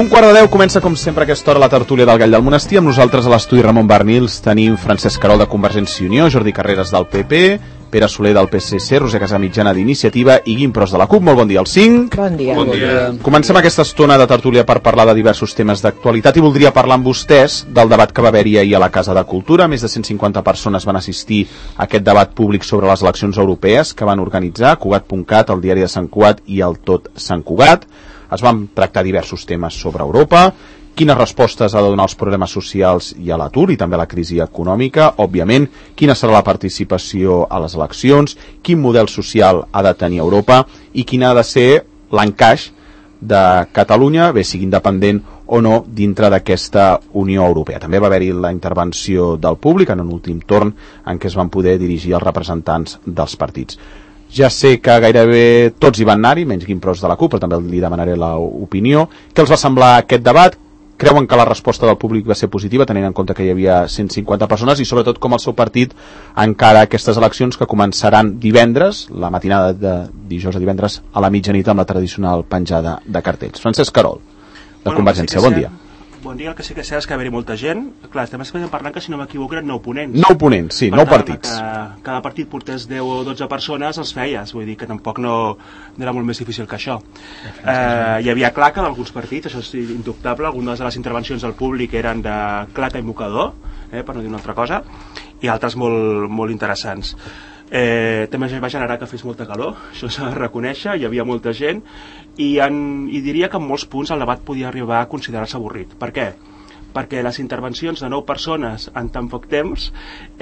9:15 comença com sempre a aquesta hora la tertúlia del Gall del Monestir. Amb nosaltres a l'estudi Ramon Barnils tenim Francesc Querol de Convergència i Unió, Jordi Carreras del PP, Pere Soler del PSC, Roser Casamitjana d'Iniciativa i Guim Pros de la CUP. Molt bon dia als 5. Bon dia. Bon dia. Comencem aquesta estona de tertúlia per parlar de diversos temes d'actualitat i voldria parlar amb vostès del debat que va haver-hi ahir a la Casa de Cultura. Més de 150 persones van assistir a aquest debat públic sobre les eleccions europees que van organitzar Cugat.cat, el Diari de Sant Cugat i el Tot Sant Cugat. Es van tractar diversos temes sobre Europa, quines respostes ha de donar als problemes socials i a l'atur i també a la crisi econòmica, òbviament, quina serà la participació a les eleccions, quin model social ha de tenir Europa i quin ha de ser l'encaix de Catalunya, bé sigui independent o no, dintre d'aquesta Unió Europea. També va haver-hi la intervenció del públic en un últim torn en què es van poder dirigir els representants dels partits. Ja sé que gairebé tots hi van anar-hi, menys Guim Pros de la CUP, però també li demanaré l'opinió. Què els va semblar aquest debat? Creuen que la resposta del públic va ser positiva, tenint en compte que hi havia 150 persones, i sobretot com el seu partit encara aquestes eleccions que començaran divendres, la matinada de dijous a divendres a la mitjanit amb la tradicional penjada de cartells. Francesc Querol, de Convergència, bon dia. Bon dia, el que sí que sé és que va haver-hi molta gent. Clar, estem parlant que, si no m'equivoco, eren 9 ponents. 9 ponents, sí, 9 partits. Que cada partit portés 10 o 12 persones, els feies. Vull dir que tampoc no era molt més difícil que això. Hi havia claca d'alguns partits, això és indubtable. Algunes de les intervencions del públic eren de claca i mocador, per no dir una altra cosa, i altres molt interessants. També va generar que fes molta calor, això s'ha de reconèixer, hi havia molta gent i diria que en molts punts el debat podia arribar a considerar-se avorrit. Per què? Perquè les intervencions de 9 persones en tan poc temps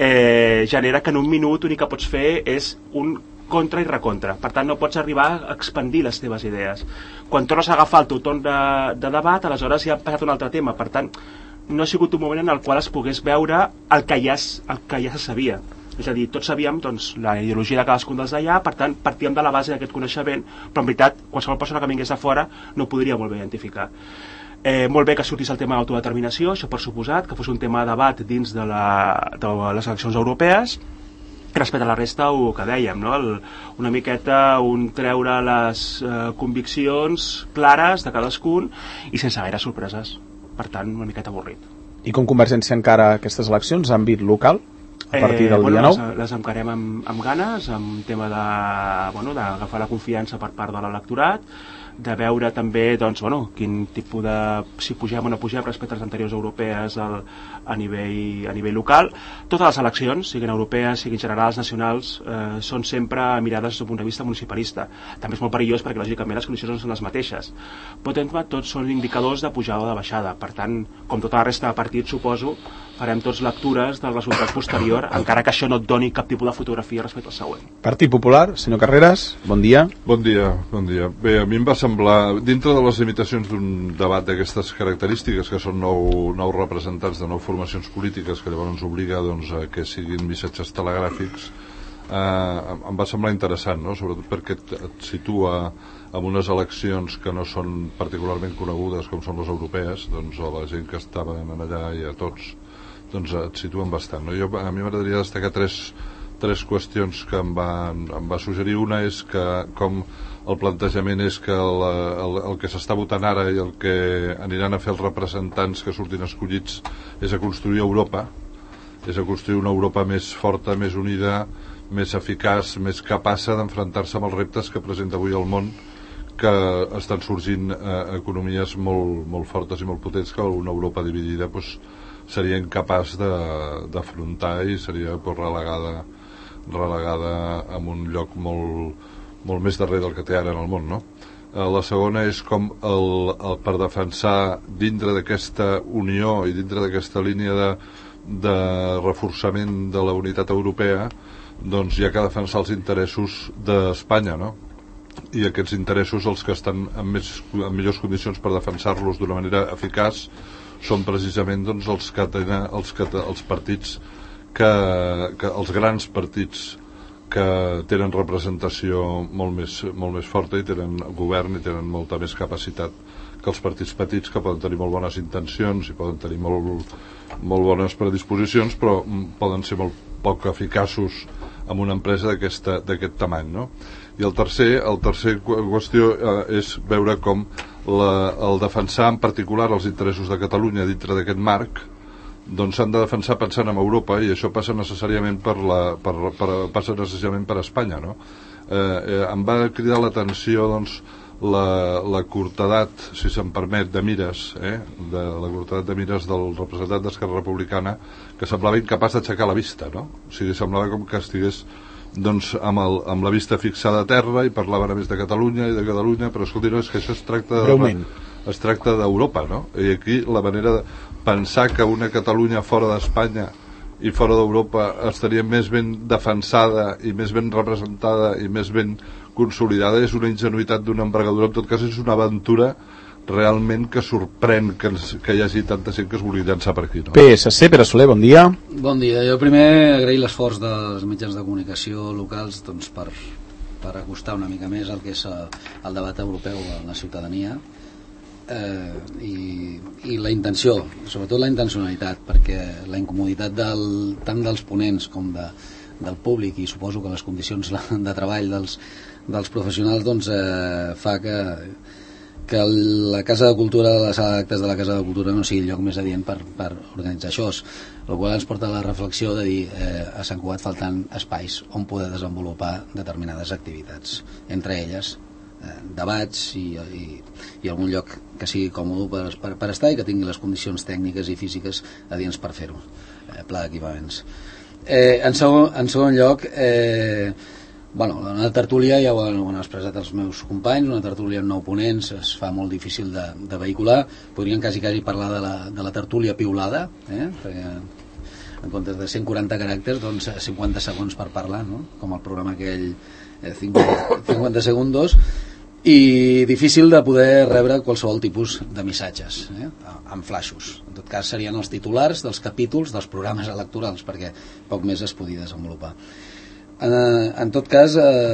genera que en un minut l'únic que pots fer és un contra i recontra, per tant no pots arribar a expandir les teves idees. Quan tornes a agafar el teu torn de debat, aleshores ja ha passat un altre tema, per tant no ha sigut un moment en el qual es pogués veure el que ja se sabia. És a dir, tots sabíem la ideologia de cadascun dels d'allà, per tant partíem de la base d'aquest coneixement, però en veritat qualsevol persona que vingués de fora no podria molt bé identificar. Molt bé que sortís el tema de l'autodeterminació, això per suposat, que fos un tema de debat dins de les eleccions europees. Respecte a la resta, el que dèiem, no? Una miqueta treure les conviccions clares de cadascun i sense gaire sorpreses, per tant una miqueta avorrit. I com Convergència encara aquestes eleccions, àmbit local? A partir del dia 9? Les encarem amb ganes, amb tema d'agafar la confiança per part de l'electorat, de veure també quin tipus de... si pugem o no pugem respecte a les anteriors europees a nivell local. Totes les eleccions, siguin europees, siguin generals, nacionals, són sempre mirades des d'un punt de vista municipalista. També és molt perillós perquè lògicament les condicions no són les mateixes. Però tots són indicadors de pujada o de baixada. Per tant, com tota la resta de partits, suposo, farem tots lectures del resultat posterior, encara que això no et doni cap tipus de fotografia respecte al següent. Partit Popular, senyor Carreras, bon dia. Bon dia. Bé, a mi em va semblar, dintre de les limitacions d'un debat d'aquestes característiques, que són 9 representants de 9 formacions polítiques, que llavors ens obliga a que siguin missatges telegràfics, em va semblar interessant, no? Sobretot perquè et situa en unes eleccions que no són particularment conegudes com són les europees, a la gent que estaven allà i a tots et situen bastant, no? A mi m'agradaria destacar tres qüestions que em va suggerir. Una és que com el plantejament és que el que s'està votant ara i el que aniran a fer els representants que surtin escollits és a construir Europa, és a construir una Europa més forta, més unida, més eficaç, més capaç d'enfrontar-se amb els reptes que presenta avui el món, que estan sorgint economies molt fortes i molt potents que una Europa dividida seria incapaç d'afrontar i seria relegada en un lloc molt més darrere del que té ara en el món, no? La segona és com per defensar dintre d'aquesta unió i dintre d'aquesta línia de reforçament de la unitat europea, hi ha que defensar els interessos d'Espanya, no? I aquests interessos, els que estan en millors condicions per defensar-los d'una manera eficaç, són precisament els partits els grans partits que tenen representació molt més forta i tenen govern i tenen molta més capacitat que els partits petits, que poden tenir molt bones intencions i poden tenir molt bones predisposicions, però poden ser molt poc eficaços en una empresa d'aquest tamany, no? I el tercer qüestió és veure com el defensar en particular els interessos de Catalunya dintre d'aquest marc, doncs s'han de defensar pensant en Europa, i això passa necessàriament per Espanya, no? Em va cridar l'atenció doncs la curtedat, si se'm permet, de mires, la curtedat de mires del representant d'Esquerra Republicana, que semblava incapaç d'aixecar la vista, no? O sigui, semblava com que estigués doncs amb la vista fixada a terra i parlava només de Catalunya, però escolti, no, és que això es tracta d'Europa, no? I aquí la manera de pensar que una Catalunya fora d'Espanya i fora d'Europa estaria més ben defensada i més ben representada i més ben consolidada és una ingenuïtat d'una envergadura. En tot cas, és una aventura realment que sorprèn que hi hagi tanta gent que es vulgui llançar per aquí, no? PSC, Pere Soler, bon dia. Bon dia. Jo primer agrair l'esforç dels mitjans de comunicació locals doncs, per acostar una mica més el que és el debat europeu a la ciutadania, i la intenció, sobretot la intencionalitat, perquè la incomoditat tant dels ponents com del públic, i suposo que les condicions de treball dels professionals doncs, fa que la Casa de Cultura, la sala d'actes de la Casa de Cultura no sigui el lloc més adient per organitzar això, el qual ens porta a la reflexió de dir a Sant Cugat falten espais on poder desenvolupar determinades activitats, entre elles debats i algun lloc que sigui còmode per estar i que tingui les condicions tècniques i físiques adients per fer-ho, pla d'equipaments. En segon lloc, una tertúlia, ja ho han expressat els meus companys, una tertúlia amb 9 ponents es fa molt difícil de vehicular. Podríem quasi parlar de la tertúlia piulada, perquè en comptes de 140 caràcters, doncs 50 segons per parlar, no? Com el programa aquell 50 segundos, i difícil de poder rebre qualsevol tipus de missatges, amb flaixos. En tot cas serien els titulars dels capítols dels programes electorals, perquè poc més es podia desenvolupar. En tot cas,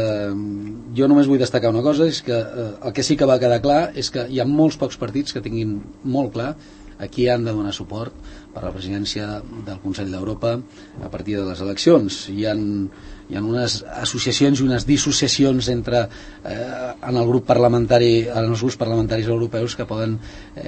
jo només vull destacar una cosa, és que el que sí que va quedar clar és que hi ha molts pocs partits que tinguin molt clar a qui han de donar suport per a la presidència del Consell d'Europa a partir de les eleccions. Hi ha unes associacions i unes dissociacions entre en els grups parlamentaris europeus que poden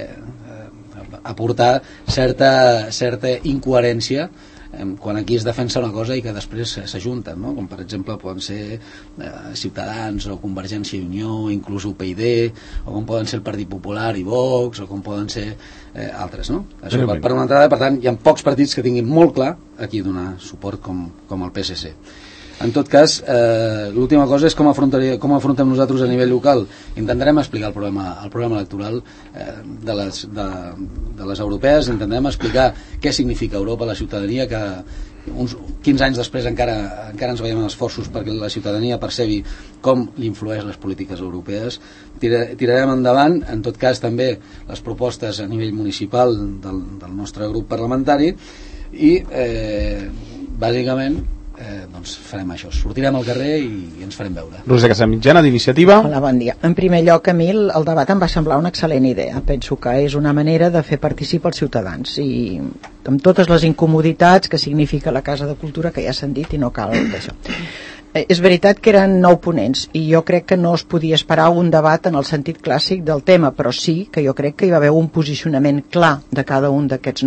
aportar certa incoherència quan aquí es defensa una cosa i que després s'ajunten, no? Com per exemple poden ser Ciutadans o Convergència i Unió, inclús UPyD, o com poden ser el Partit Popular i Vox, o com poden ser altres, no? Això per una entrada. Per tant, hi ha pocs partits que tinguin molt clar a qui donar suport com el PSC. En tot cas, l'última cosa és com afrontem nosaltres a nivell local. Intentarem explicar el programa electoral de les europees, intentarem explicar què significa Europa a la ciutadania, que uns 15 anys després encara ens veiem en esforços perquè la ciutadania percebi com li influeix les polítiques europees. Tirarem endavant, en tot cas també les propostes a nivell municipal del nostre grup parlamentari i bàsicament doncs farem això, sortirem al carrer i ens farem veure. Roser Casamitjana, d'Iniciativa. Hola, bon dia. En primer lloc, a mi el debat em va semblar una excel·lent idea. Penso que és una manera de fer participar els ciutadans i amb totes les incomoditats que significa la Casa de Cultura, que ja s'han dit i no cal d'això. És veritat que eren 9 ponents i jo crec que no es podia esperar un debat en el sentit clàssic del tema, però sí que jo crec que hi va haver un posicionament clar de cada un d'aquests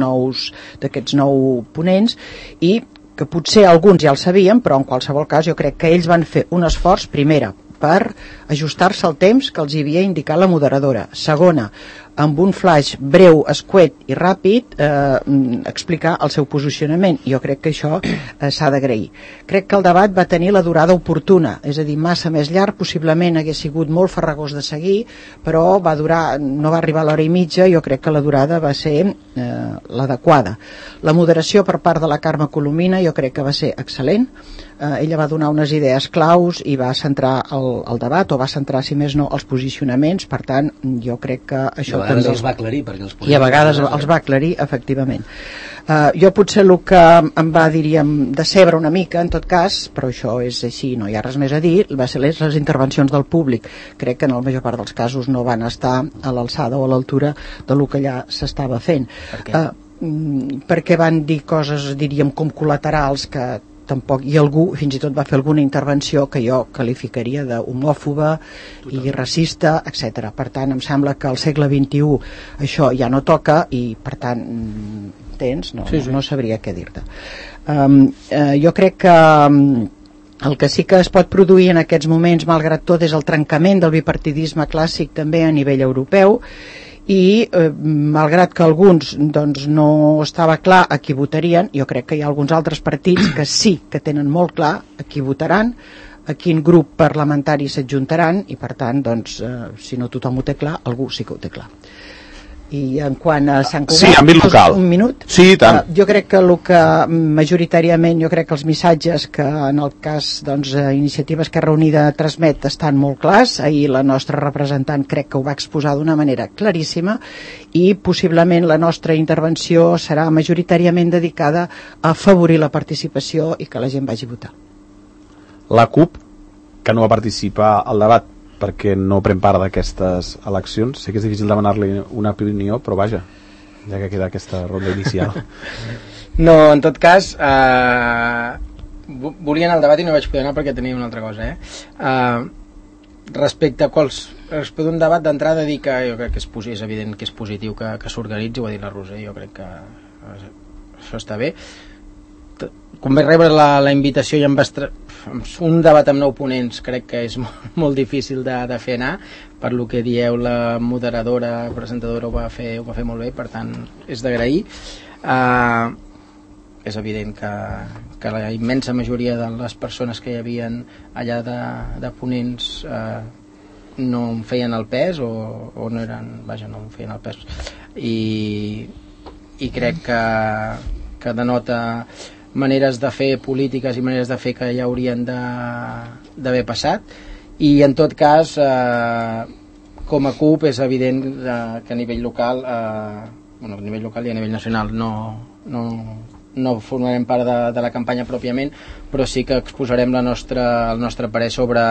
9 ponents i que potser alguns ja el sabien, però en qualsevol cas jo crec que ells van fer un esforç, primera, per ajustar-se al temps que els havia indicat la moderadora. Segona, amb un flash breu, escuet i ràpid, explicar el seu posicionament. Jo crec que això s'ha d'agrair. Crec que el debat va tenir la durada oportuna, és a dir, massa més llarg, possiblement hagués sigut molt farragós de seguir, però no va arribar a l'hora i mitja, jo crec que la durada va ser l'adequada. La moderació per part de la Carme Colomina jo crec que va ser excel·lent. Ella va donar unes idees claus i va centrar el debat, o va centrar, si més no, els posicionaments. Per tant, jo crec que això també... els va aclarir, i a vegades els va aclarir, efectivament. Jo potser el que em va, diríem, decebre una mica, en tot cas, però això és així, no hi ha res més a dir, va ser les intervencions del públic. Crec que en la major part dels casos no van estar a l'alçada o a l'altura del que allà s'estava fent. Per què? Perquè van dir coses, diríem, com col·laterals que tampoc, i algú fins i tot va fer alguna intervenció que jo qualificaria d'homòfoba i racista, etc. Per tant, em sembla que al segle XXI això ja no toca i, per tant, tens? No sabria què dir-te. Jo crec que el que sí que es pot produir en aquests moments, malgrat tot, és el trencament del bipartidisme clàssic també a nivell europeu, i malgrat que alguns doncs, no estava clar a qui votarien, jo crec que hi ha alguns altres partits que sí que tenen molt clar a qui votaran, a quin grup parlamentari s'adjuntaran, i per tant, doncs, si no tothom ho té clar, algú sí que ho té clar. I en quant a Sant Cugat, sí, àmbit local. Un minut? Sí, tant. Jo crec que el que majoritàriament, jo crec que els missatges que en el cas Iniciativa Esquerra Unida transmet estan molt clars. Ahir la nostra representant crec que ho va exposar d'una manera claríssima, i possiblement la nostra intervenció serà majoritàriament dedicada a afavorir la participació i que la gent vagi a votar. La CUP, que no va participar al debat perquè no pren part d'aquestes eleccions, sé que és difícil demanar-li una opinió, però vaja, ja que queda aquesta ronda inicial. No, en tot cas, volia anar al debat i no vaig poder anar perquè tenia una altra cosa. Respecte d'un debat d'entrada, dir que jo crec que és evident que és positiu que s'organitzi, ho ha dit la Roser, jo crec que això està bé. Com vaig rebre la invitació i un debat amb 9 ponents crec que és molt difícil de fer anar, per lo que dieu la moderadora, presentadora ho va fer molt bé, per tant és d'agrair. És evident que la immensa majoria de les persones que hi havien allà de ponents no en feien el pes o no eren, vaja, no en feien el pes, i crec que denota maneres de fer polítiques i maneres de fer que ja haurien d'haver passat, i en tot cas com a CUP és evident que a nivell local a nivell local i a nivell nacional no formarem part de la campanya pròpiament, però sí que exposarem el nostre parer sobre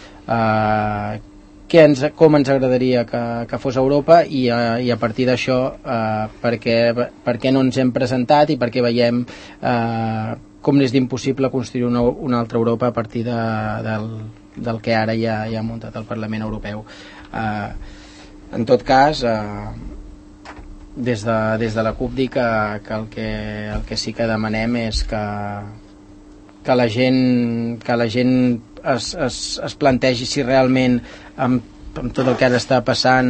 com ens agradaria que fos Europa, i a partir d'això per què no ens hem presentat i per què veiem com és d'impossible construir una altra Europa a partir del que ara ja ha muntat el Parlament Europeu. En tot cas, des de la CUP dir que el que sí que demanem és que la gent es plantegi si realment amb tot el que ara està passant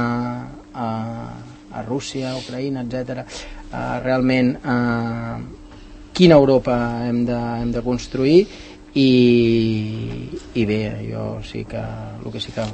a Rússia, a Ucraïna, etc., realment quina Europa hem de construir, i bé, jo sí que el que sí que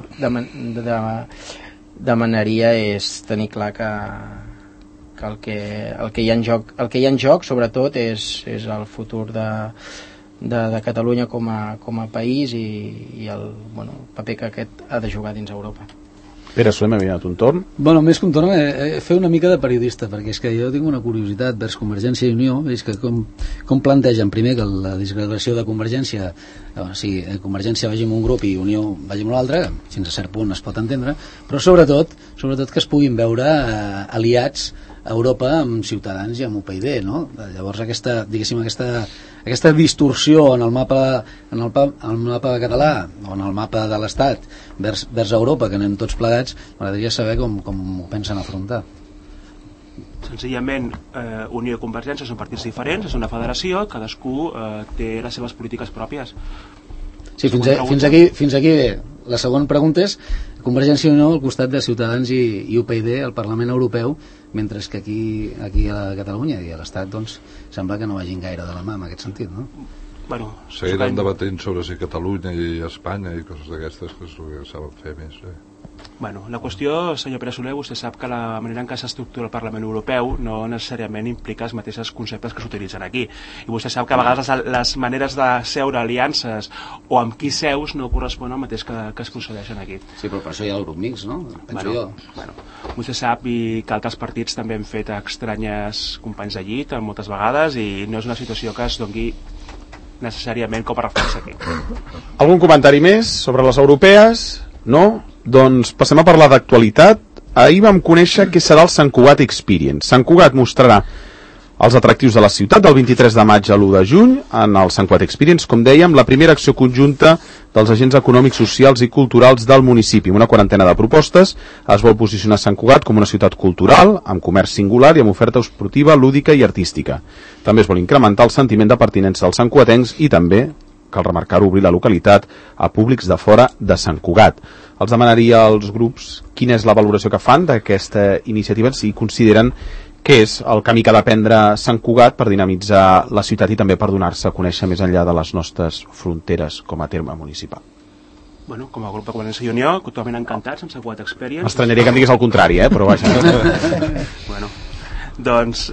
demanaria és tenir clar que el que hi ha en joc sobretot és el futur de Catalunya com a país i el paper que aquest ha de jugar dins Europa. Pere Soler, m'ha donat un torn. Bueno, més que un torn, fer una mica de periodista, perquè és que jo tinc una curiositat vers Convergència i Unió, és que com plantegen primer que la disgregació de Convergència, Convergència vagi en un grup i Unió vagi en l'altre, fins a cert punt es pot entendre, però sobretot que es puguin veure aliats a Europa amb Ciutadans i amb UPyD, no? Llavors aquesta distorsió en el mapa català o en el mapa de l'Estat vers Europa, que anem tots plegats, m'agradaria saber com ho pensen afrontar. Senzillament, Unió i Convergència són partits diferents, és una federació, cadascú té les seves polítiques pròpies. Sí, fins aquí bé. La segona pregunta és Convergència i Unió al costat de Ciutadans i UPyD al Parlament Europeu, mentre que aquí a Catalunya i a l'Estat doncs sembla que no vagin gaire de la mà en aquest sentit, no? Seguiran debatent sobre si Catalunya i Espanya i coses d'aquestes, que és el que saben fer més. La qüestió, senyor Pere Soler, vostè sap que la manera en què s'estructura el Parlament Europeu no necessàriament implica els mateixos conceptes que s'utilitzen aquí, i vostè sap que a vegades les maneres de seure aliances o amb qui seus no corresponen al mateix que es procedeixen aquí. Sí, però per això hi ha el grup mix, no? Vostè sap que altres partits també han fet estranyes companys de llit moltes vegades, i no és una situació que es doni necessàriament com a referència aquí. Algun comentari més sobre les europees? No? Doncs passem a parlar d'actualitat. Ahir vam conèixer què serà el Sant Cugat Experience. Sant Cugat mostrarà Els atractius de la ciutat del 23 de maig a l'1 de juny en el Sant Cugat Experience, com dèiem, la primera acció conjunta dels agents econòmics, socials i culturals del municipi. Amb una quarantena de propostes es vol posicionar Sant Cugat com una ciutat cultural, amb comerç singular i amb oferta esportiva, lúdica i artística. També es vol incrementar el sentiment de pertinença dels santcugatencs i també, cal remarcar-ho, obrir la localitat a públics de fora de Sant Cugat. Els demanaria als grups quina és la valoració que fan d'aquesta iniciativa, si consideren que és el camí que ha de prendre Sant Cugat per dinamitzar la ciutat i també per donar-se a conèixer més enllà de les nostres fronteres com a terme municipal. Bueno, com a grup de Convergència i Unió, totalment encantats amb Sant Cugat Experience. M'estranyaria que em digués el contrari, però vaja. Bueno, doncs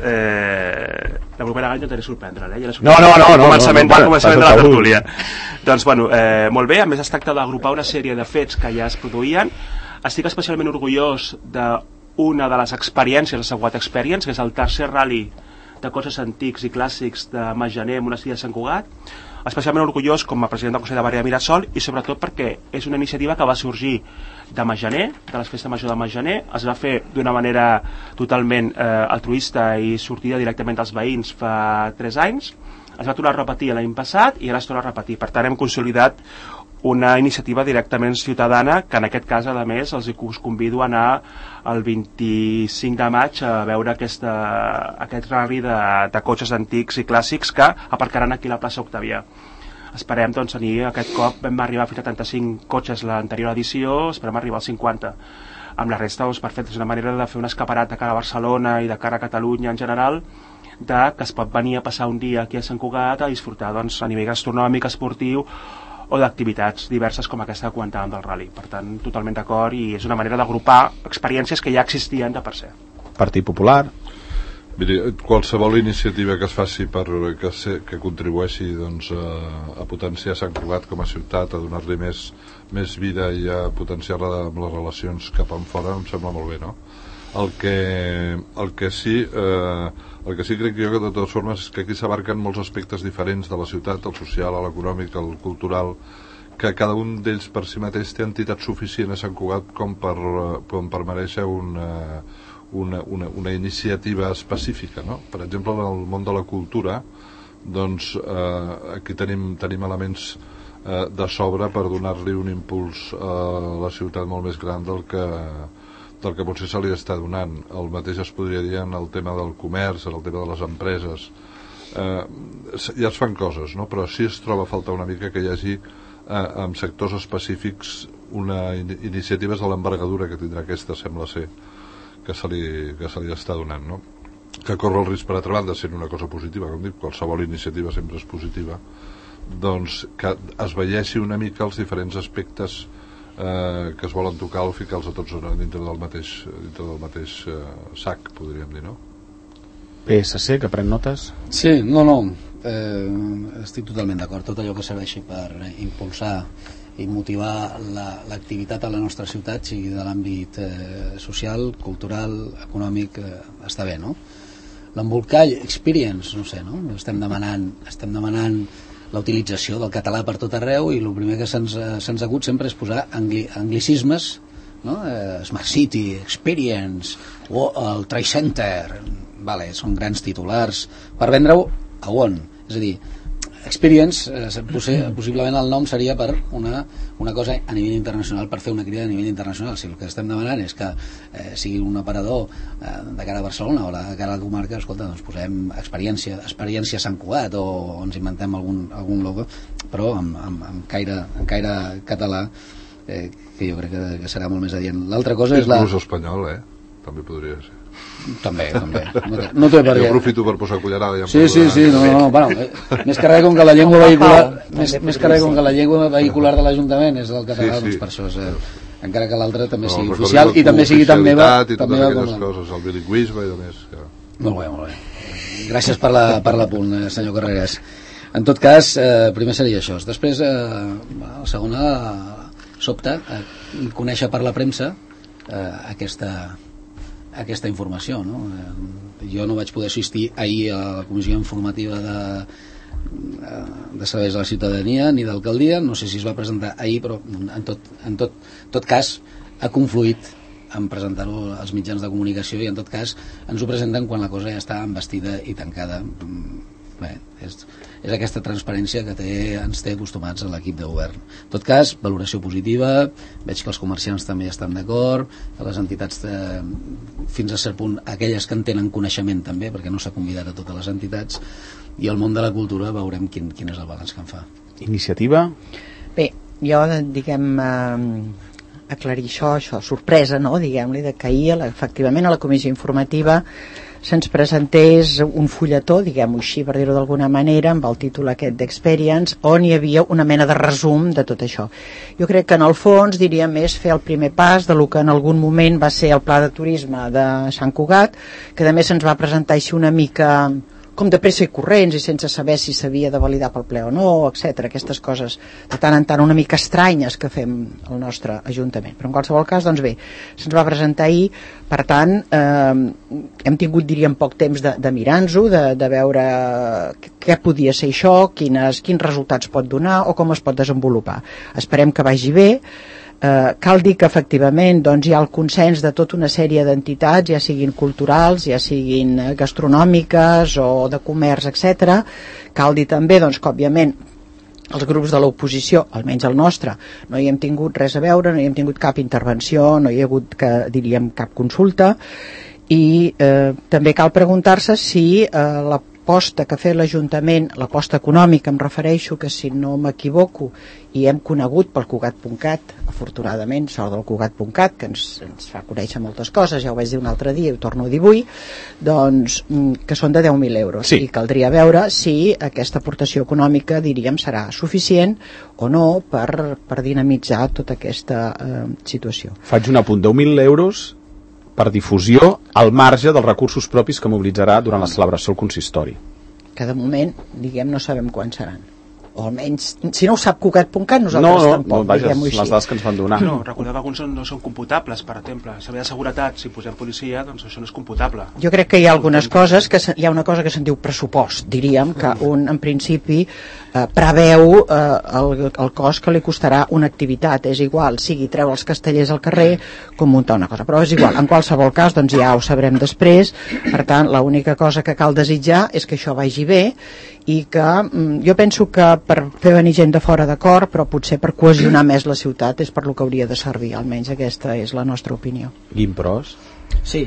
la propera vegada intentaré sorprendre'l, ja no, començament de la tertúlia. Doncs bueno, molt bé, a més es tracta d'agrupar una sèrie de fets que ja es produïen. Estic especialment orgullós d'una de les experiències de Sant Cugat Experience, que és el tercer rally de cotxes antics i clàssics de Majaner, Monestir de Sant Cugat. Especialment orgullós com a president del Consell de Barri de Mirasol, i sobretot perquè és una iniciativa que va sorgir de Majaner, de les festes majors de Majaner. Es va fer d'una manera totalment altruista i sortida directament dels veïns fa 3 anys. Es va tornar a repetir l'any passat i ara es torna a repetir. Per tant, hem consolidat una iniciativa directament ciutadana, que en aquest cas, a més, us convido a anar el 25 de maig a veure aquest rally de cotxes antics i clàssics que aparcaran aquí a la plaça Octavià. Esperem, doncs, tenir aquest cop, vam arribar fins a 35 cotxes l'anterior edició, esperem arribar als 50. Amb la resta, doncs, perfecte, és una manera de fer un escaparat de cara a Barcelona i de cara a Catalunya en general, que es pot venir a passar un dia aquí a Sant Cugat a disfrutar, doncs, a nivell gastronòmic, esportiu o d'activitats diverses com aquesta que comentàvem del rally. Per tant, totalment d'acord, i és una manera d'agrupar experiències que ja existien de per ser. Partit Popular. Miri, qualsevol iniciativa que es faci que contribueixi, doncs, a potenciar Sant Cugat com a ciutat, a donar-li més vida i a potenciar-la amb les relacions cap enfora, em sembla molt bé, no? El que sí crec jo que de totes formes és que aquí s'abarquen molts aspectes diferents de la ciutat, el social, l'econòmic, el cultural, que cada un d'ells per si mateix té entitat suficient a Sant Cugat com per mereixer una iniciativa específica, no? Per exemple, en el món de la cultura, doncs aquí tenim elements de sobre per donar-li un impuls a la ciutat molt més gran del que potser se li està donant. El mateix es podria dir en el tema del comerç, en el tema de les empreses. Ja es fan coses, no? Però sí es troba a faltar una mica que hi hagi en sectors específics iniciatives de l'envergadura que tindrà aquesta, sembla ser, que se li està donant, no? Que corre el risc, per altra banda, sent una cosa positiva, com dic, qualsevol iniciativa sempre és positiva, doncs que es veiessi una mica els diferents aspectes que es volen tocar o ficar-los a tots dintre del mateix sac, podríem dir, no? PSC, que pren notes? Sí, no, estic totalment d'acord. Tot allò que serveixi per impulsar i motivar l'activitat a la nostra ciutat, sigui de l'àmbit social, cultural, econòmic, està bé, no? L'embolcall Experience, no sé, no? Estem demanant la utilització del català per tot arreu, i el primer que se'ns acut sempre és posar anglicismes, no? Smart City, Experience, o el Trade Center, vale, són grans titulars per vendre-ho a on? És a dir, Experience, possiblement el nom seria per una cosa a nivell internacional, per fer una crida a nivell internacional. Si el que estem demanant és que sigui un aparador de cara a Barcelona o de cara a la comarca, escolta, doncs posem experiència Sant Cugat, o ens inventem algun logo, però amb caire català, que jo crec que serà molt més adient. L'altra cosa és l'ús espanyol, també podria ser. També. No té per què. Jo aprofito per posar cullerada. Sí, bueno, més que res com que la llengua vehicular de l'Ajuntament és el català, doncs per això és, encara que l'altra també sigui oficial i també sigui tan meva, i totes aquelles coses, el bilingüisme i més. Molt bé. Gràcies per l'apunt, senyor Carreras. En tot cas, primer seria això. Després, la segona, sobta conèixer per la premsa aquesta informació, no? Jo no vaig poder assistir ahir a la comissió informativa de serveis de la ciutadania ni d'alcaldia, no sé si es va presentar ahir, però en tot cas ha confluït en presentar-ho als mitjans de comunicació, i en tot cas ens ho presenten quan la cosa ja està embastida i tancada. Bé, és aquesta transparència que ens té acostumats a l'equip de govern. En tot cas, valoració positiva, veig que els comerciants també estan d'acord, que les entitats, fins a cert punt, aquelles que en tenen coneixement també, perquè no s'ha convidat a totes les entitats, i el món de la cultura veurem quin és el balanç que en fa. Iniciativa? Bé, jo, diguem, aclarir això, sorpresa, no?, diguem-li, de que ahir, efectivament, a la comissió informativa se'ns presentés un fulletó, diguem-ho així, per dir-ho d'alguna manera, amb el títol aquest d'Experience, on hi havia una mena de resum de tot això. Jo crec que en el fons, diríem, és fer el primer pas de lo que en algun moment va ser el pla de turisme de Sant Cugat, que a més se'ns va presentar així una mica com de pressa i corrents i sense saber si s'havia de validar pel ple o no, etc. Aquestes coses de tant en tant una mica estranyes que fem al nostre Ajuntament. Però en qualsevol cas, doncs bé, se'ns va presentar ahir, per tant, hem tingut, diríem, poc temps de mirar-nos-ho, de veure què podia ser això, quins resultats pot donar o com es pot desenvolupar. Esperem que vagi bé. Cal dir que efectivament doncs, hi ha el consens de tota una sèrie d'entitats, ja siguin culturals, ja siguin gastronòmiques o de comerç, etc. Cal dir també doncs, que òbviament els grups de l'oposició, almenys el nostre, no hi hem tingut res a veure, no hi hem tingut cap intervenció, no hi ha hagut, diríem, cap consulta, i també cal preguntar-se si l'aposta que ha fet l'Ajuntament, l'aposta econòmica, em refereixo, que si no m'equivoco, i hem conegut pel Cugat.cat, afortunadament, sort del Cugat.cat, que ens fa conèixer moltes coses, ja ho vaig dir un altre dia i ho torno a dir avui, doncs, que són de 10.000 euros. Sí. I caldria veure si aquesta aportació econòmica, diríem, serà suficient o no per dinamitzar tota aquesta situació. Faig un apunt, 10.000 euros per difusió al marge dels recursos propis que mobilitzarà durant la celebració del consistori. Que de moment, diguem, no sabem quan seran. O almenys, si no ho sap Cugat.cat, nosaltres tampoc. No, vaja, les dades que ens van donar. No, recordeu que alguns no són computables, per exemple. Servei de seguretat, si posem policia, doncs això no és computable. Jo crec que hi ha algunes coses, hi ha una cosa que se'n diu pressupost, diríem, que en principi preveu el cost que li costarà una activitat. És igual, sigui treure els castellers al carrer com muntar una cosa, però és igual. En qualsevol cas, doncs ja ho sabrem després. Per tant, l'única cosa que cal desitjar és que això vagi bé i que jo penso que per fer venir gent de fora d'acord, però potser per cohesionar més la ciutat és per lo que hauria de servir, almenys aquesta és la nostra opinió. Guim Pros? Sí,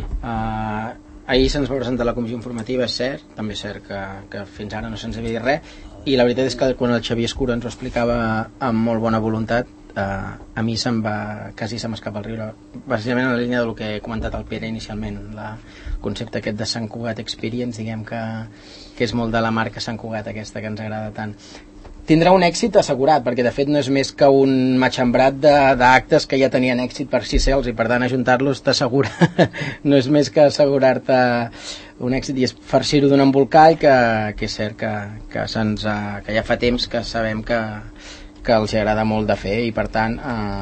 ahir se'ns va presentar la comissió informativa, és cert, també és cert que fins ara no se'ns havia dit res, i la veritat és que quan el Xavier Escura ens ho explicava amb molt bona voluntat, a mi quasi se m'escapa el riure, bàsicament en la línia del que he comentat el Pere inicialment, el concepte aquest de Sant Cugat Experience, diguem que és molt de la marca Sant Cugat aquesta que ens agrada tant. Tindrà un èxit assegurat, perquè de fet no és més que un matxembrat d'actes que ja tenien èxit per si sols i per tant ajuntar-los t'assegura no és més que assegurar-te un èxit i és farcir-ho d'un embolcall que és cert que ja fa temps que sabem que els agrada molt de fer i per tant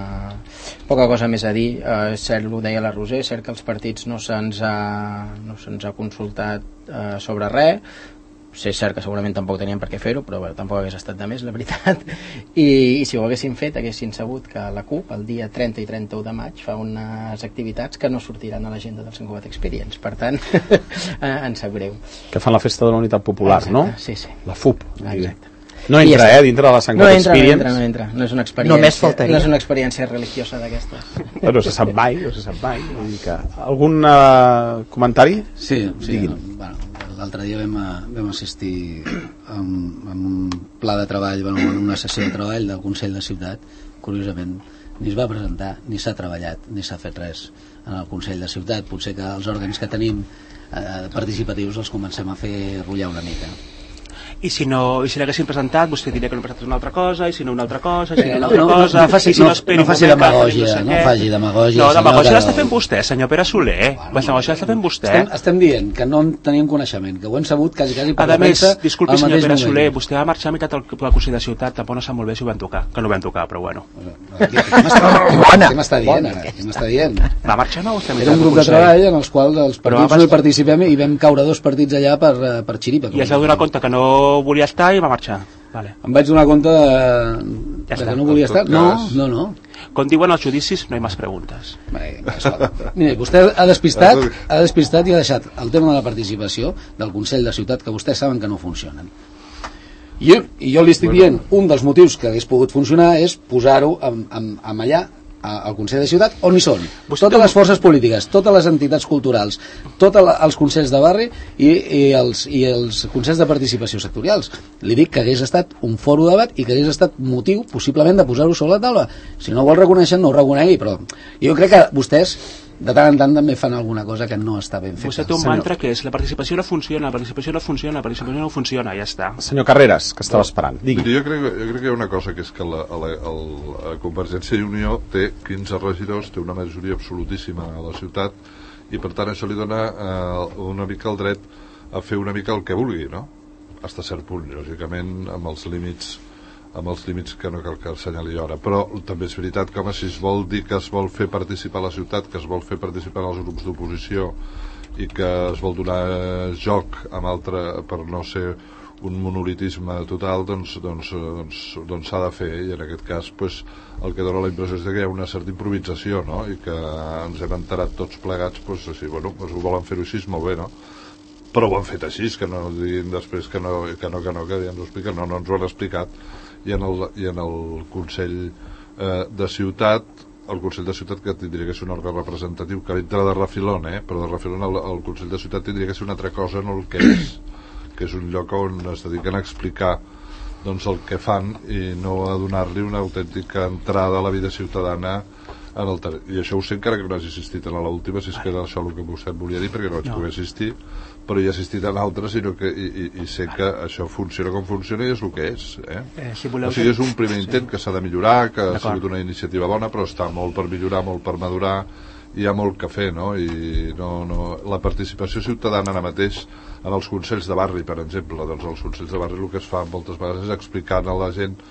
poca cosa més a dir. És cert, ho deia la Roser, és cert que els partits no se'ns ha consultat sobre res. És cert que segurament tampoc tenien per què fer-ho, però bueno, tampoc hagués estat de més, la veritat. I si ho haguessin fet, haguessin sabut que la CUP el dia 30 i 31 de maig fa unes activitats que no sortiran a l'agenda del Sant Cugat Experience. Per tant, ens sap greu. Que fan la festa de la Unitat Popular, exacte, no? Sí, sí. La FUP. Exacte. No entra, dintre de la Sant Cugat Experience. No entra. No és una experiència, només faltaria. no és una experiència religiosa d'aquestes. No se sap mai. Vull dir que... Algun comentari? Sí. Bueno, l'altre dia vam assistir a un pla de treball, a una sessió de treball del Consell de Ciutat. Curiosament, ni es va presentar, ni s'ha treballat, ni s'ha fet res en el Consell de Ciutat. Potser que els òrgans que tenim participatius els comencem a fer rotllar una mica. I si l'haguessin presentat, vostè diria que no presentat una altra cosa, i si no una altra cosa, i si no una altra cosa... No faci demagògia, no faci demagògia. No, demagògia l'està fent vostè, senyor Pere Soler. La demagògia l'està fent vostè. Estem dient que no en teníem coneixement, que ho hem sabut quasi per la premsa. A més, disculpi, senyor Pere Soler, moment. Vostè va marxar a meitat del Consell de Ciutat, tampoc no sap molt bé si ho vam tocar, que no ho vam tocar, però bueno. Què m'està dient ara? Què m'està dient? Va marxar no? Era un grup de treball en els quals els partits no hi participem i vam caure 2 partits allà per xiripa. I es va donar compte que no volia estar i va marxar. Vale. Em vaig donar compte que no volia estar. No. Com diuen els judicis, no hi ha més preguntes. Mira, vostè ha despistat i ha deixat el tema de la participació del Consell de Ciutat, que vostès saben que no funcionen. I jo li estic dient, un dels motius que hagués pogut funcionar és posar-ho allà, al Consell de Ciutat, on hi són totes les forces polítiques, totes les entitats culturals, tots els consells de barri i els consells de participació sectorials. Li dic que hagués estat un fòrum de debat i que hagués estat motiu possiblement de posar-ho sobre la taula. Si no ho vol reconèixer, no ho reconegui, però jo crec que vostès de tant en tant també fan alguna cosa que no està ben feta. Vostè té un mantra que és la participació no funciona, la participació no funciona, la participació no funciona, ja està. Senyor Carreras, que estava esperant, digui. Jo crec que hi ha una cosa, que és que la Convergència i Unió té 15 regidors, té una majoria absolutíssima a la ciutat, i per tant això li dona una mica el dret a fer una mica el que vulgui, no? Fins a cert punt, lògicament, amb els límits que no cal que assenyali ara, però també és veritat que, home, si es vol dir que es vol fer participar la ciutat, que es vol fer participar els grups d'oposició i que es vol donar joc amb altre, per no ser un monolitisme total, doncs s'ha de fer, i en aquest cas el que dona la impressió és que hi ha una certa improvisació, no? I que ens hem enterat tots plegats, així, ho volen fer-ho així, molt bé, no? Però ho han fet així, que no diguin després que ja ens ho expliquen, no ens ho han explicat. I en el Consell de Ciutat, que tindria que ser un òrgan representatiu que entra de refilón, però de refilón el Consell de Ciutat tindria que ser una altra cosa, no el que és un lloc on es dediquen a explicar el que fan i no a donar-li una autèntica entrada a la vida ciutadana i això ho sé encara que no hagi assistit a l'última, si és que era això el que vostè volia dir, perquè no vaig poder assistir, però hi he assistit a altres i sé que això funciona com funciona i és el que és, o sigui, és un primer intent que s'ha de millorar, que ha sigut una iniciativa bona, però està molt per millorar, molt per madurar, i hi ha molt que fer, no? I la participació ciutadana ara mateix en els consells de barri, per exemple, doncs els consells de barri el que es fa moltes vegades és explicar a la gent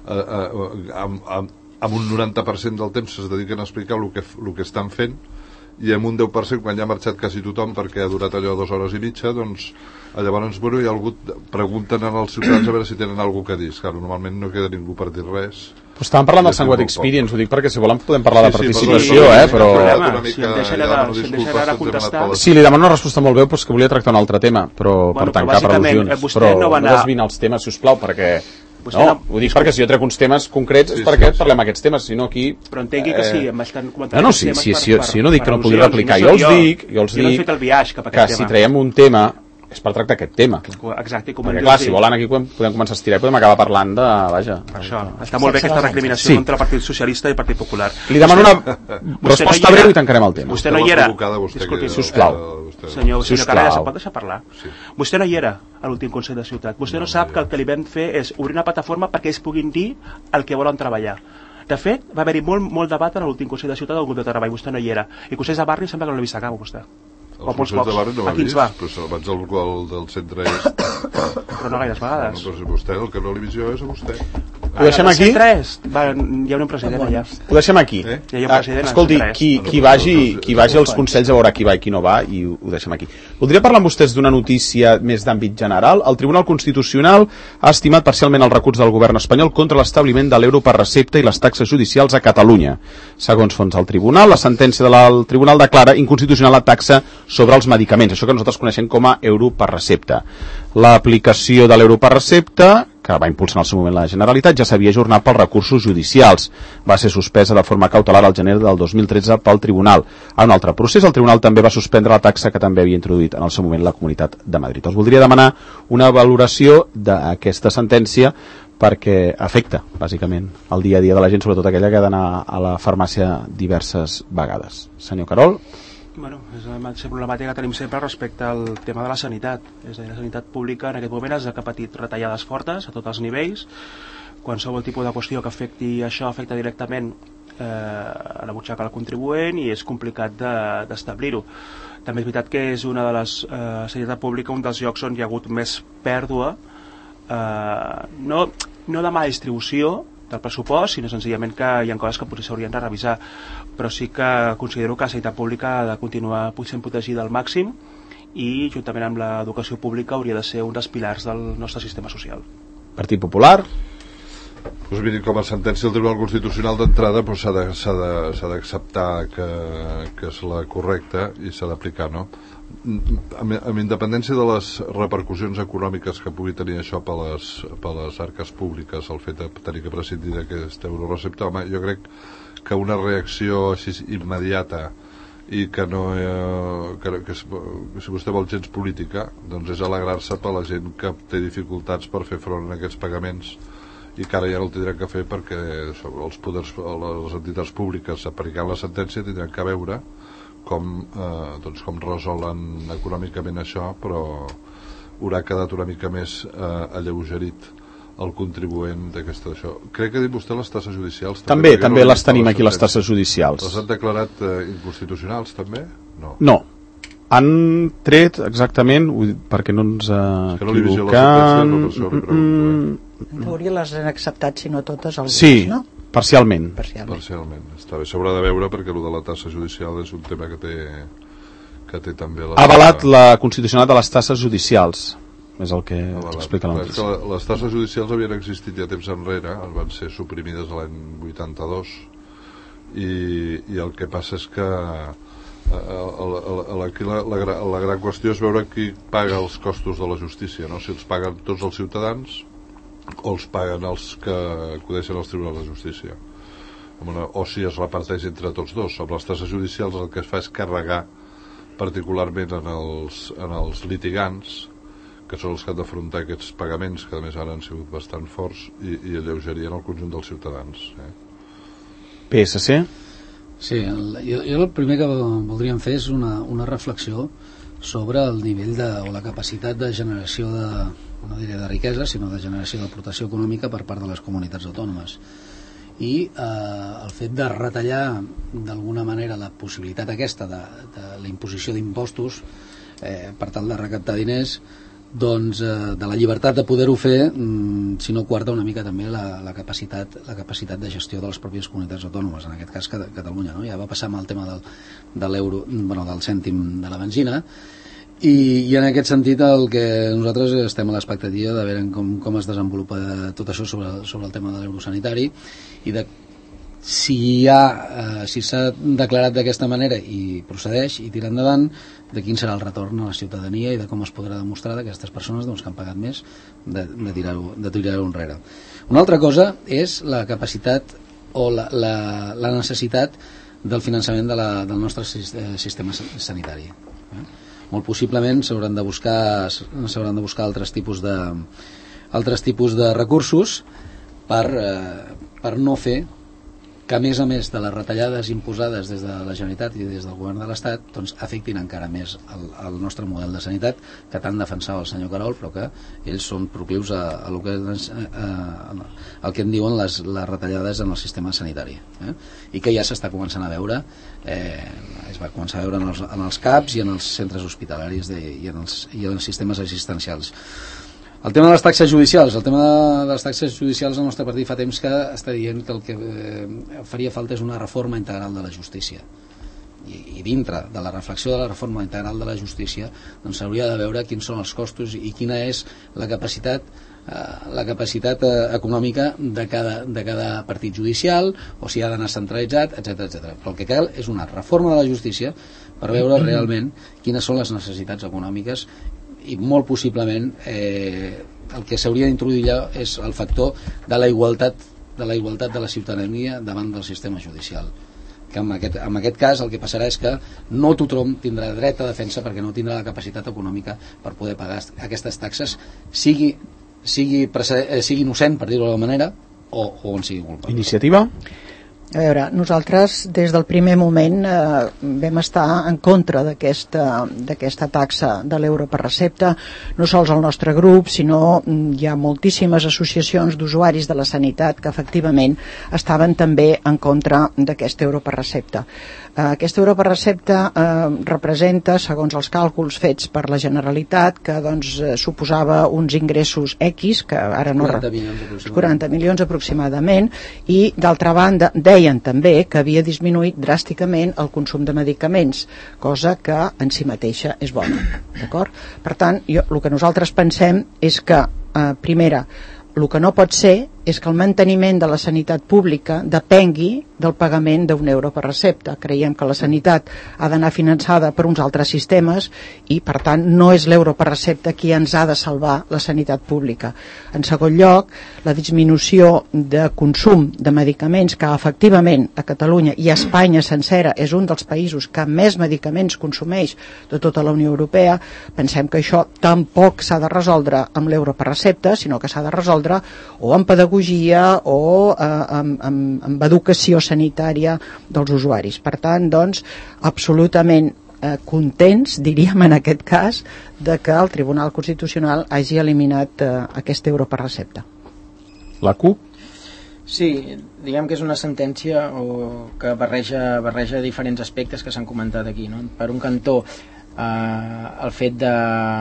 amb un 90% del temps es dediquen a explicar el que estan fent, i amb un 10% quan ja ha marxat quasi tothom perquè ha durat allò 2 hores i mitja, doncs llavors hi ha algut, pregunten als ciutadans a veure si tenen alguna cosa a dir. Claro, normalment no queda ningú per dir res. Però estàvem parlant del Sandwich Experience, ho dic perquè si volen podem parlar de participació, però... Si em deixen ara contestar... Sí, li demano una resposta molt bé, però és que volia tractar un altre tema, però per tancar per al·lusions. Però no desvina els temes, sisplau, perquè... No, ho dic perquè si jo trec uns temes concrets és perquè parlem aquests temes, si no aquí... Però entengui que sí, em estan comentant... No, si jo no dic que no pugui replicar, jo els dic que si traiem un tema és per tractar aquest tema. Exacte, perquè clar, si volen aquí podem començar a estirar i podem acabar parlant de... Vaja. Això, està molt bé aquesta recriminació contra el Partit Socialista i el Partit Popular. Li demano una resposta breu i tancarem el tema. Vostè no hi era... Disculpi, sisplau. Senyor Carreras, em pot deixar parlar? Vostè no hi era a l'últim Consell de Ciutat. Vostè no sap que el que li vam fer és obrir una plataforma perquè ells puguin dir el que volen treballar. De fet, va haver-hi molt debat en l'últim Consell de Ciutat del grup de treball. Vostè no hi era. I Consells de Barri sembla que no l'he vist a cap, vostè. Els consells de barri no l'ha vist, però vaig al del centre est. Però no gaires vegades. Però si vostè, el que no l'he vist jo és a vostè. Ho deixem aquí? Hi ha un president allà. Ho deixem aquí. Escolti, qui vagi als consells a veure qui va i qui no va, i ho deixem aquí. Voldria parlar amb vostès d'una notícia més d'àmbit general. El Tribunal Constitucional ha estimat parcialment el recurs del govern espanyol contra l'establiment de l'euro per recepta i les taxes judicials a Catalunya. Segons fons del Tribunal, la sentència del Tribunal declara inconstitucional la taxa sobre els medicaments, això que nosaltres coneixem com a euro per recepta. L'aplicació de l'euro per recepta, que va impulsar en el seu moment la Generalitat, ja s'havia ajornat pels recursos judicials. Va ser suspesa de forma cautelar al gener del 2013 pel Tribunal. En un altre procés, el Tribunal també va suspendre la taxa que també havia introduït en el seu moment la Comunitat de Madrid. Els voldria demanar una valoració d'aquesta sentència perquè afecta, bàsicament, el dia a dia de la gent, sobretot aquella que ha d'anar a la farmàcia diverses vegades. Senyor Carol? Bueno, és la problemàtica que tenim sempre respecte al tema de la sanitat. És a dir, la sanitat pública en aquest moment ha patit retallades fortes a tots els nivells. Qualsevol tipus de qüestió que afecti això afecta directament a la butxaca del contribuent i és complicat d'establir-ho. També és veritat que és una de les sanitat pública un dels llocs on hi ha hagut més pèrdua, no de mala distribució del pressupost, sinó senzillament que hi ha coses que potser s'haurien de revisar, però sí que considero que la sanitat pública ha de continuar sent protegida al màxim i juntament amb l'educació pública hauria de ser un dels pilars del nostre sistema social. Partit Popular? Doncs miri, com a sentència del Tribunal Constitucional d'entrada s'ha d'acceptar que és la correcta i s'ha d'aplicar, no? Amb independència de les repercussions econòmiques que pugui tenir això per les arques públiques, el fet de tenir que prescindir d'aquest eurorecepte, home, jo crec que una reacció així immediata i que no que si vostè vol gens política, doncs és alegrar-se per la gent que té dificultats per fer front a aquests pagaments i que ara ja no el tindran que fer perquè els poders, les entitats públiques aplicant la sentència tindran que veure com resolen econòmicament això, però haurà quedat una mica més alleugerit el contribuent d'aquesta d'això. Crec que ha dit vostè les tasses judicials també les tenim aquí, les tasses judicials. Les han declarat inconstitucionals també? No. Han tret exactament, perquè no ens equivoquem, en teoria les han acceptat, si no totes, algunes, sí, no? Parcialment. Està bé, s'haurà de veure perquè el de la tassa judicial és un tema que té també ha avalat la constitucionalitat de les tasses judicials, és el que explica la notícia. Les tasses judicials havien existit ja temps enrere, van ser suprimides l'any 82 i el que passa és que la gran qüestió és veure qui paga els costos de la justícia, no? Si els paguen tots els ciutadans o els paguen els que acudeixen als tribunals de justícia, o si es reparteix entre tots dos. Amb les tasses judicials el que es fa és carregar particularment en els litigants, que són els que han d'afrontar aquests pagaments, que a més ara han sigut bastant forts, i alleugerien el conjunt dels ciutadans. PSC? Sí, jo el primer que voldríem fer és una reflexió sobre el nivell o la capacitat de generació no diré de riquesa, sinó de generació d'aportació econòmica per part de les comunitats autònomes. I el fet de retallar d'alguna manera la possibilitat aquesta de la imposició d'impostos per tal de recaptar diners, doncs de la llibertat de poder-ho fer, si no quarta una mica també la capacitat de gestió de les pròpies comunitats autònomes, en aquest cas Catalunya, no? Ja va passar amb el tema de l'euro, del cèntim de la benzina, i en aquest sentit el que nosaltres estem a l'expectativa de veure com es desenvolupa tot això sobre el tema de l'eurosanitari i de si s'ha declarat d'aquesta manera i procedeix i tira endavant, de quin serà el retorn a la ciutadania i de com es podrà demostrar que aquestes persones que han pagat més de tirar-ho enrere. Una altra cosa és la capacitat o la necessitat del finançament del nostre sistema sanitari. Molt possiblement s'hauran de buscar altres tipus de recursos per no fer que a més de les retallades imposades des de la Generalitat i des del govern de l'Estat doncs afectin encara més el nostre model de sanitat, que tant defensava el senyor Carol, però que ells són proclius a el que en diuen les retallades en el sistema sanitari, i que ja s'està començant a veure, es va començar a veure en els CAPs i en els centres hospitalaris i en els sistemes assistencials. El tema de les taxes judicials. El nostre partit fa temps que està dient que el que faria falta és una reforma integral de la justícia. I dintre de la reflexió de la reforma integral de la justícia doncs s'hauria de veure quins són els costos i quina és la capacitat econòmica de cada partit judicial, o si ha d'anar centralitzat, etc. Però el que cal és una reforma de la justícia per veure realment quines són les necessitats econòmiques, i molt possiblement el que s'hauria d'introduir allà és el factor de la igualtat de la ciutadania davant del sistema judicial, que en aquest cas el que passarà és que no tothom tindrà dret a defensa perquè no tindrà la capacitat econòmica per poder pagar aquestes taxes, sigui innocent, per dir-ho d'alguna manera, o en sigui culpable. Iniciativa? A veure, nosaltres des del primer moment vam estar en contra d'aquesta taxa de l'euro per recepta, no sols el nostre grup, sinó hi ha moltíssimes associacions d'usuaris de la sanitat que efectivament estaven també en contra d'aquest euro per recepta. Aquest euro per recepta representa, segons els càlculs fets per la Generalitat, que suposava uns ingressos X, que ara no... 40 milions aproximadament, i d'altra banda deien també que havia disminuït dràsticament el consum de medicaments, cosa que en si mateixa és bona, d'acord? Per tant, el que nosaltres pensem és que, primera, el que no pot ser és que el manteniment de la sanitat pública depengui del pagament d'un euro per recepta. Creiem que la sanitat ha d'anar finançada per uns altres sistemes i, per tant, no és l'euro per recepta qui ens ha de salvar la sanitat pública. En segon lloc, la disminució de consum de medicaments, que efectivament a Catalunya i a Espanya sencera és un dels països que més medicaments consumeix de tota la Unió Europea, pensem que això tampoc s'ha de resoldre amb l'euro per recepta, sinó que s'ha de resoldre o amb pedagogia o amb educació sanitària dels usuaris. Per tant, doncs, absolutament contents, diríem en aquest cas, de que el Tribunal Constitucional hagi eliminat aquest euro per recepta. La CUP? Sí, diguem que és una sentència que barreja diferents aspectes que s'han comentat aquí, no? Per un cantó, el fet de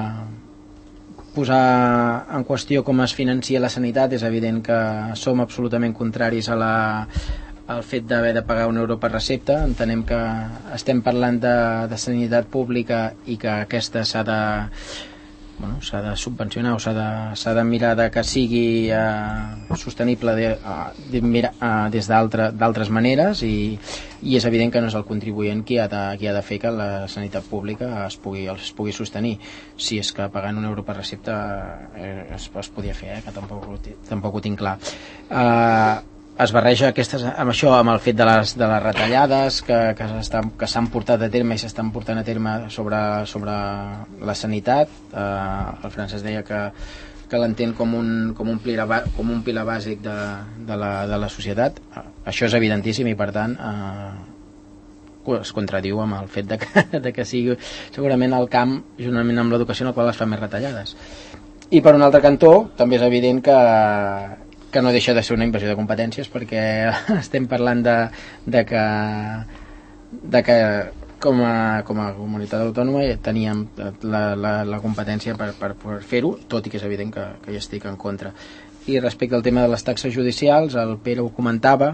posar en qüestió com es financia la sanitat. És evident que som absolutament contraris al fet d'haver de pagar un euro per recepta. Entenem que estem parlant de sanitat pública i que aquesta s'ha de subvencionar o s'ha de mirar de que sigui sostenible des d'altres maneres, i és evident que no és el contribuent qui ha de fer que la sanitat pública es pugui sostenir. Si és que pagant un euro per recepta es podia fer, que tampoc ho tinc clar. Es barreja amb això, amb el fet de les retallades que s'han portat a terme i s'estan portant a terme sobre la sanitat. El Francesc deia que l'entén com un pilar bàsic de la societat. Això és evidentíssim i, per tant, es contradiu amb el fet de que sigui segurament el camp, juntament amb l'educació, en el qual es fan més retallades. I per un altre cantó, també és evident que no deixa de ser una invasió de competències, perquè estem parlant de que com a comunitat autònoma teníem la competència per fer-ho, tot i que és evident que hi estic en contra. I respecte al tema de les taxes judicials, el Pere ho comentava,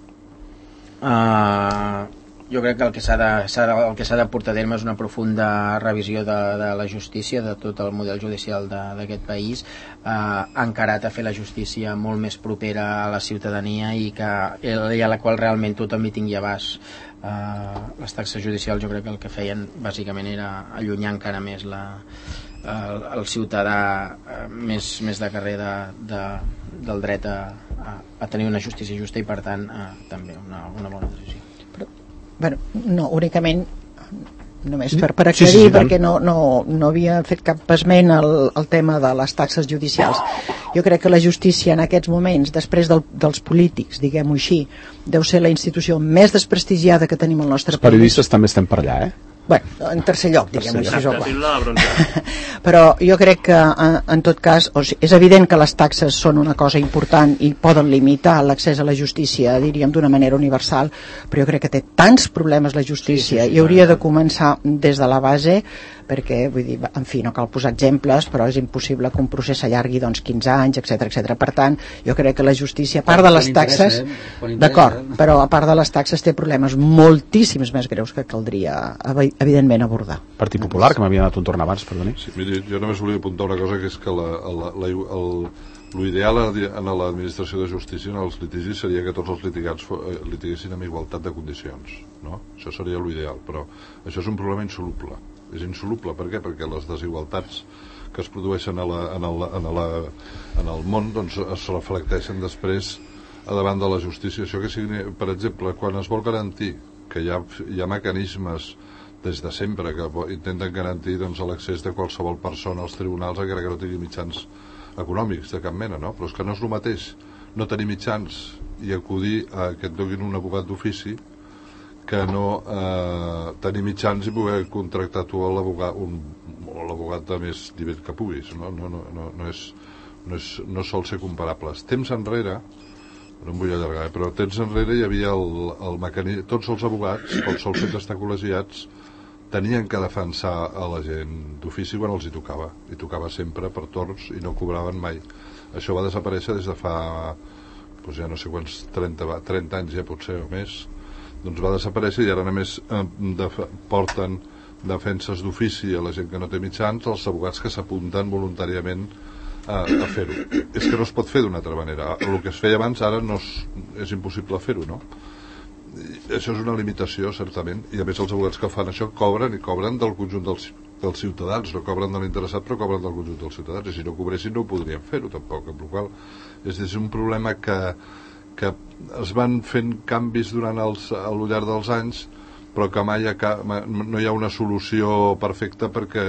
jo crec que el que s'ha de portar a terme és una profunda revisió de la justícia, de tot el model judicial d'aquest país, encarat a fer la justícia molt més propera a la ciutadania i a la qual realment tothom hi tingui abast. Les taxes judicials jo crec que el que feien bàsicament era allunyar encara més el ciutadà més de carrer del dret a tenir una justícia justa, i per tant també una bona decisió. Bueno, no, únicament només per aclarir, perquè no havia fet cap esment al tema de les taxes judicials. Jo crec que la justícia en aquests moments, després dels polítics, diguem-ho així, deu ser la institució més desprestigiada que tenim al nostre país. Els periodistes també estem per allà, Bueno, en tercer lloc, diguem-ho així. Però jo crec que, en tot cas, és evident que les taxes són una cosa important i poden limitar l'accés a la justícia, diríem, d'una manera universal, però jo crec que té tants problemes la justícia i hauria de començar des de la base, perquè, vull dir, en fi, no cal posar exemples, però és impossible que un procés s'allargui 15 anys, etc. Per tant, jo crec que la justícia, a part de les taxes, d'acord, però a part de les taxes té problemes moltíssims més greus que caldria, evidentment, abordar. Partit Popular, que m'havia donat un torn abans, perdoni. Sí, miri, jo només volia apuntar una cosa, que és que l'ideal en l'administració de justícia, en els litigis, seria que tots els litigats litiguessin amb igualtat de condicions, no? Això seria l'ideal, però això és un problema insoluble. És insoluble, per què? Perquè les desigualtats que es produeixen en el món, doncs, es reflecteixen després a davant de la justícia. Això que sigui, per exemple, quan es vol garantir que hi ha mecanismes des de sempre que intenten garantir, doncs, l'accés de qualsevol persona als tribunals, encara que no tingui mitjans econòmics de cap mena, no? Però és que no és el mateix no tenir mitjans i acudir a que et donin un abogat d'ofici que no tenir mitjans i poder contractar tu l'abogat de més nivell que puguis, no? No sol ser comparables. Temps enrere, no em vull allargar, però temps enrere hi havia el mecanisme, tots els abogats, pel sol fet d'estar col·legiats, tenien que defensar a la gent d'ofici quan els hi tocava sempre per torns i no cobraven mai. Això va desaparèixer des de fa, doncs ja no sé quants, 30 anys ja potser o més, doncs va desaparèixer i ara només porten defenses d'ofici a la gent que no té mitjans, els abogats que s'apunten voluntàriament a fer-ho. És que no es pot fer d'una altra manera. El que es feia abans ara no és impossible fer-ho, no? I això és una limitació, certament, i a més els advocats que fan això cobren del conjunt dels ciutadans, no cobren de l'interessat però cobren del conjunt dels ciutadans, i si no cobressin no podrien fer-ho tampoc, amb la qual cosa és un problema que es van fent canvis durant al llarg dels anys, però que mai no hi ha una solució perfecta perquè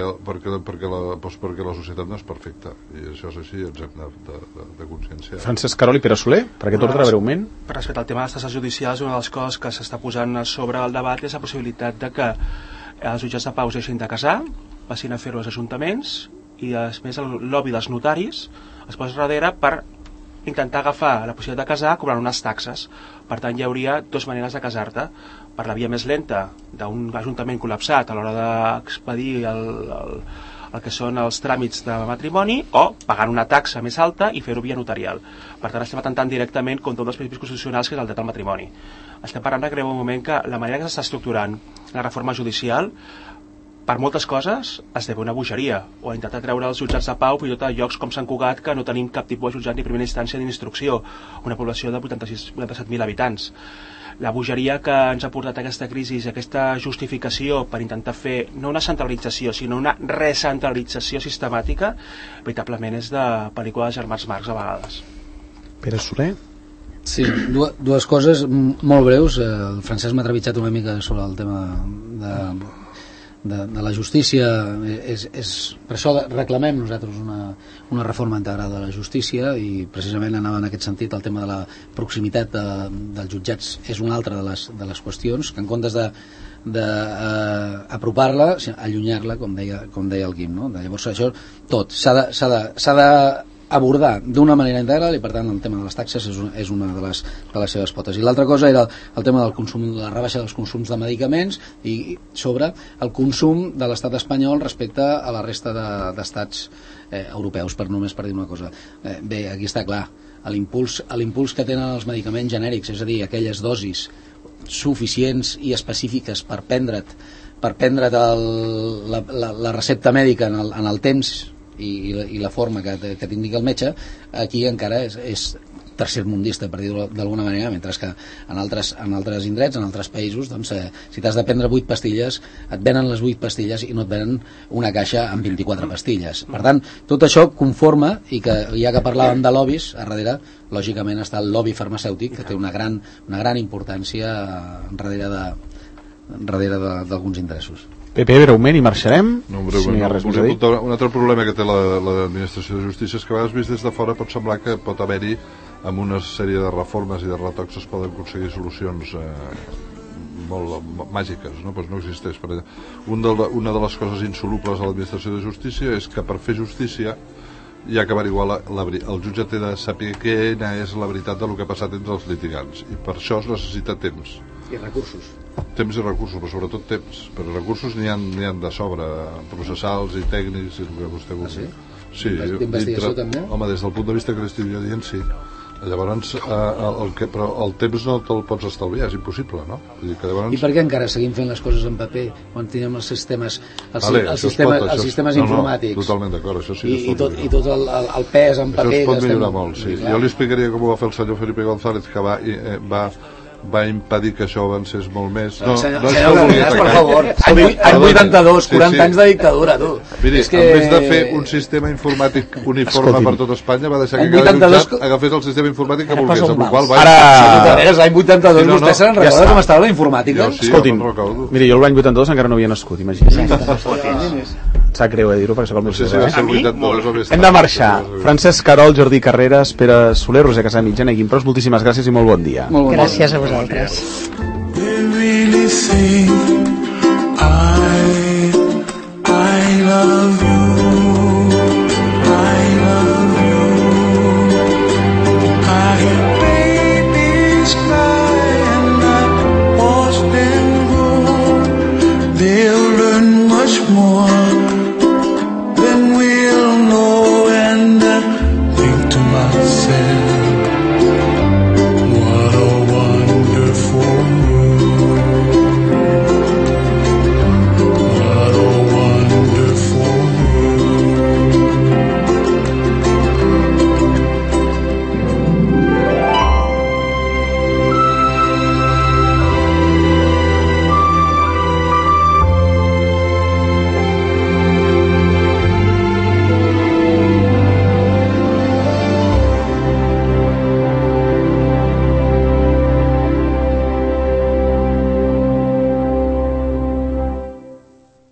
la societat no és perfecta, i això és així, ens hem de conscienciar. Francesc Carol i Pere Soler, per aquest ordre breument. Respecte al tema de les tasses judicials, una de les coses que s'està posant sobre el debat és la possibilitat de que els jutjats de pau es deixin de casar, passin a fer-ho als ajuntaments, i després el lobby dels notaris es posa darrere per intentar agafar la possibilitat de casar cobrant unes taxes. Per tant, hi hauria dues maneres de casar-te: per la via més lenta d'un ajuntament col·lapsat a l'hora d'expedir el que són els tràmits de matrimoni, o pagant una taxa més alta i fer-ho via notarial. Per tant, estem atentant directament contra un dels principis constitucionals, que és el dret al matrimoni. Estem parlant de creure un moment que la manera que s'està estructurant la reforma judicial, per moltes coses, esdevé una bogeria, o intentar treure els jutjats de pau fins i tot a llocs com Sant Cugat, que no tenim cap tipus de jutjat ni primera instància ni instrucció, una població de 87.000 habitants. La bogeria que ens ha portat a aquesta crisi, aquesta justificació per intentar fer no una centralització sinó una recentralització sistemàtica, veritablement és de pel·lícula de germans Marx a vegades. Pere Soler? Sí, dues coses molt breus. El Francesc m'ha trepitjat una mica sobre el tema de la justícia. Per això reclamem nosaltres una reforma integral de la justícia, i precisament anava en aquest sentit. El tema de la proximitat dels jutjats és una altra de les qüestions, que en comptes d'apropar-la, allunyar-la, com deia el Guim, no? Llavors això tot s'ha d'abordar d'una manera integral, i per tant el tema de les taxes és una de les seves potes. I l'altra cosa era el tema del consum, la rebaixa dels consums de medicaments, i sobre el consum de l'estat espanyol respecte a la resta d'estats europeus, només per dir una cosa. Bé, aquí està clar l'impuls que tenen els medicaments genèrics, és a dir, aquelles dosis suficients i específiques per prendre't la recepta mèdica en el temps i la forma que t'indica el metge. Aquí encara és tercermundista, per dir-ho d'alguna manera, mentre que en altres indrets, en altres països, doncs, si t'has de prendre 8 pastilles, et venen les 8 pastilles i no et venen una caixa amb 24 pastilles. Per tant, tot això conforma, i que ja que parlàvem de lobbies, a darrere, lògicament, està el lobby farmacèutic, que té una gran importància darrere d'alguns interessos. Pepe, breument, i marxarem. Un altre problema que té l'administració de justícia és que a vegades, vist des de fora, pot semblar que pot haver-hi, amb una sèrie de reformes i de retocs, es poden aconseguir solucions molt màgiques, no? Pues no existeix. Una de les coses insolubles a l'administració de justícia és que per fer justícia hi ha que averiguar, el jutge té de saber quina és la veritat del que ha passat entre els litigants, i per això es necessita temps i recursos. Temps i recursos, però sobretot temps. Però recursos n'hi han de sobre, processals i tècnics, i el que vostè vulgui. Sí, d'investigació també? Home, des del punt de vista que l'estic jo dient, sí. Llavors, però el temps no te'l pots estalviar, és impossible, no? Vull dir que llavors... I per què encara seguim fent les coses en paper quan tenim els sistemes informàtics? Totalment d'acord, això sí. I tot el pes en paper... Això es pot millorar molt, sí. Jo li explicaria com ho va fer el senyor Felipe González, que va impedir que això avancés molt més. Senyor González, per favor, any 82, 40 anys de dictadura, tu. Miri, en vez de fer un sistema informàtic uniforme per tot Espanya, va deixar que cada jutjat agafés el sistema informàtic que volgués, amb el qual va... L'any 82, vostè se'n recorda com estava la informàtica? Escolti'm, miri, jo l'any 82 encara no havia nascut, imagina't. Sap greu dir-ho, perquè sóc el meu fill. Hem de marxar. Francesc Carol, Jordi Carreras, Pere Soler, Roser Casamitjana i Guim Pros, moltíssimes gràcies i molt bon dia. Gràcies a vosaltres. They really think I love you, I love you. I hear babies cry and I watch them grow. They'll learn much more than we'll know, and I think to myself,